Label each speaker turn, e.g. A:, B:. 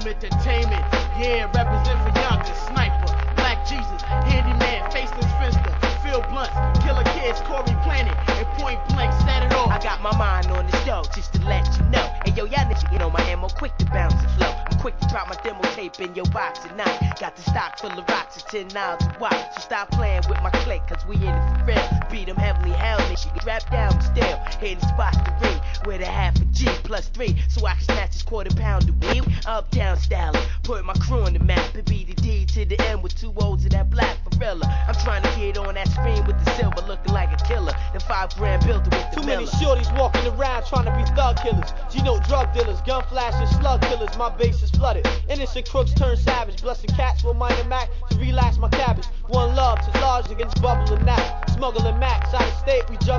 A: entertainment. Yeah, represent for Yonkers, Sniper, Black Jesus, Handyman, Faceless Finster, Phil Blunts, Killer Kids, Corey Planet, and Point Blank, set it off.
B: I got my mind on the show, just to let you know. Hey yo, y'all niggas, you know my ammo, quick to bounce and flow. I'm quick to drop my demo tape in your box tonight. Got the stock full of rocks at 10 miles a watch. So stop playing with my clique, cause we in it for real. Beat them heavily, hell, nigga, drap down still. Hitting spots to read, with a half a G plus 3, so I can snatch this quarter pound of weed. Uptown style, put my crew on the map. It be the D to the M with 2 O's of that black Varela. I'm trying to get on that screen with the silver, looking like a killer. The 5 grand builder with the
C: Too
B: Miller.
C: many shorties walking around trying to be thug killers. You know, drug dealers, gun flash and slug killers. My base is flooded. Innocent crooks turn savage. Blessing cats with minor Mac to relax my cabbage. One love to large against bubbling now. Smuggling max out of state, we juggle.